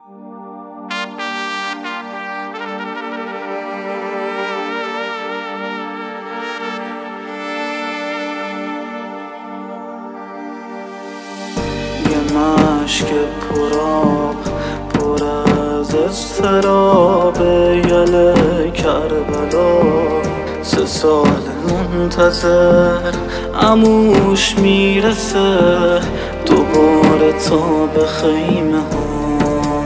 مشک پرآب پر از اضطراب یل کربلا 3 سال منتظر عموش میرسه دوباره تا به خیمه ها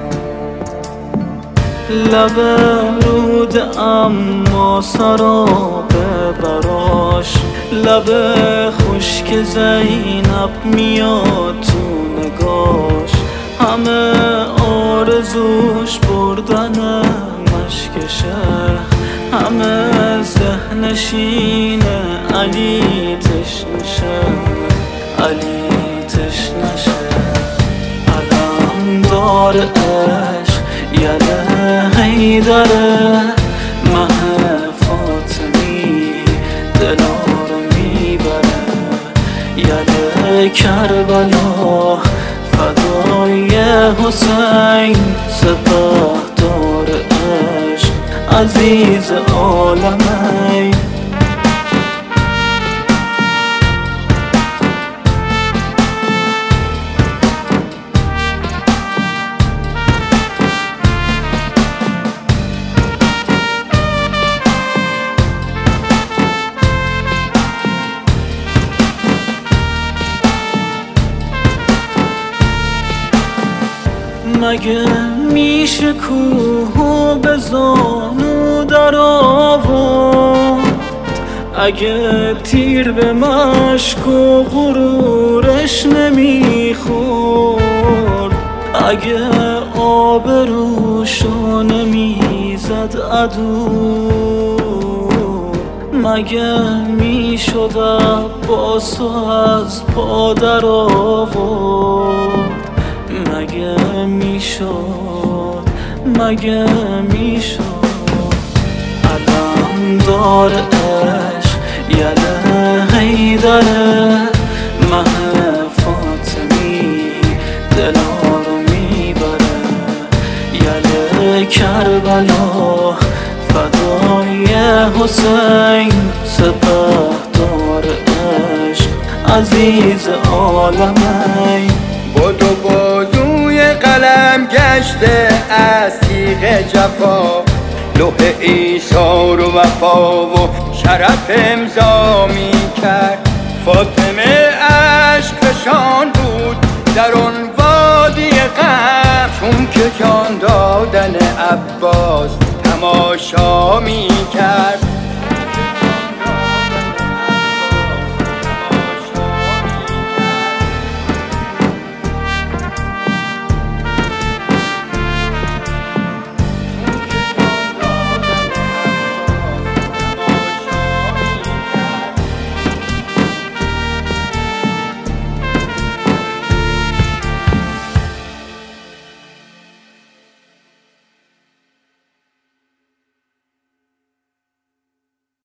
لب رود اما سراب براش لب خشک زینب میاد تو نگاش همه آرزوش بردن مشکشه همه ذهنشین علی تشنشه علی تشنشه علم دار عشق یله حیدره مه فاطمی دلا رو میبره یله کربلا فدای حسین سپهدار عشق عزیز عالمین مگه میشه کوهو به زانو در آورد اگه تیر به مشک و غرورش نمیخورد اگه آبروشو نمیزد عدو مگه میشد عباسو از پا در آورد مگه میشد علم دار عشق یله حیدره مه فاطمی دلا رو میبره یله کربلا فدای حسین سپهدار عشق عزیز عالمین با دو بازوی قلم گشته از تیغ جفا لوح ایثار و وفا و شرف امضا می کرد فاطمه عشق فشان بود در اون وادی غم چون که جان دادن عباس